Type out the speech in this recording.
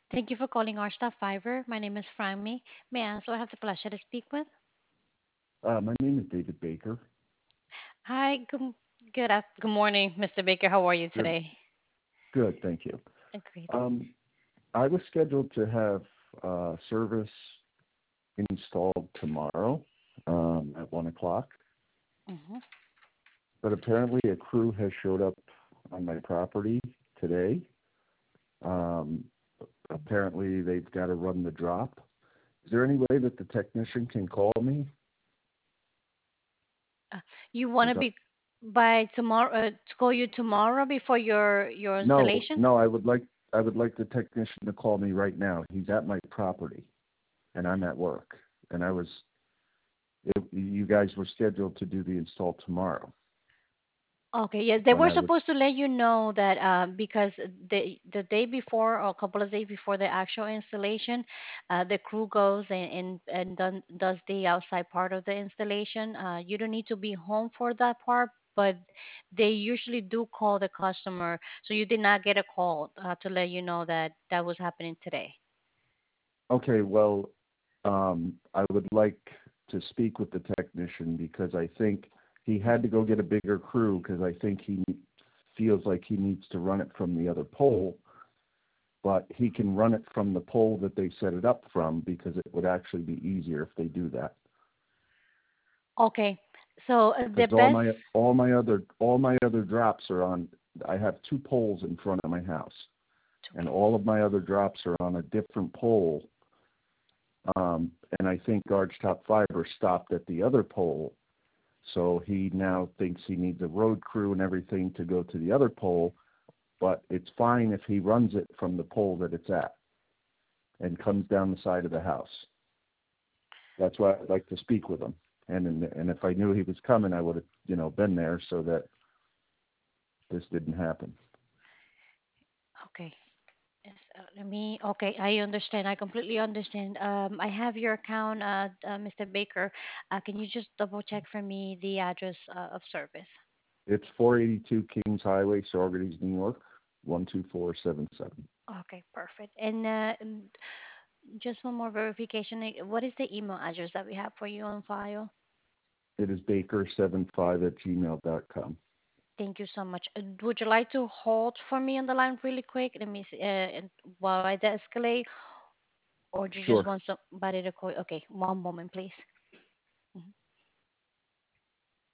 Thank you for calling our staff Fiverr. My name is Franmy. May I ask who I have the pleasure to speak with? My name is David Baker. Hi, good morning, Mr. Baker. How are you Good, today? good, thank you. Agreed. Um, I was scheduled to have service installed tomorrow at 1 o'clock, Mm-hmm. but apparently a crew has showed up on my property today. Um, Apparently they've got to run the drop. Is there any way that the technician can call me? Uh, you want to 'Cause be by tomorrow to call you tomorrow before your no, installation? no, I would like the technician to call me right now. He's at my property, and I'm at work, and you guys were scheduled to do the install tomorrow. Okay, yes, they When were I was supposed to let you know that because the day before or a couple of days before the actual installation, the crew goes and does the outside part of the installation. You don't need to be home for that part, but they usually do call the customer. So you did not get a call to let you know that that was happening today. okay, well, I would like to speak with the technician because I think he had to go get a bigger crew because I think he feels like he needs to run it from the other pole, but he can run it from the pole that they set it up from because it would actually be easier if they do that. Okay, so the Because best. all my other drops are on. I have two poles in front of my house, and all of my other drops are on a different pole. And I think Garge Top Fiber stopped at the other pole, so he now thinks he needs a road crew and everything to go to the other pole. But it's fine if he runs it from the pole that it's at and comes down the side of the house. That's why I'd like to speak with him. And if I knew he was coming, I would have been there so that this didn't happen. Okay. Yes, okay, I understand. I completely understand. I have your account, Mr. Baker. Can you just double check for me the address of service? It's 482 Kings Highway, Saugerties, New York, 12477. Okay, perfect. And just one more verification. What is the email address that we have for you on file? It is baker75@gmail.com. Thank you so much. Would you like to hold for me on the line really quick? Let me see, while I de-escalate, or do you just Sure. want somebody to call? Okay, one moment, please.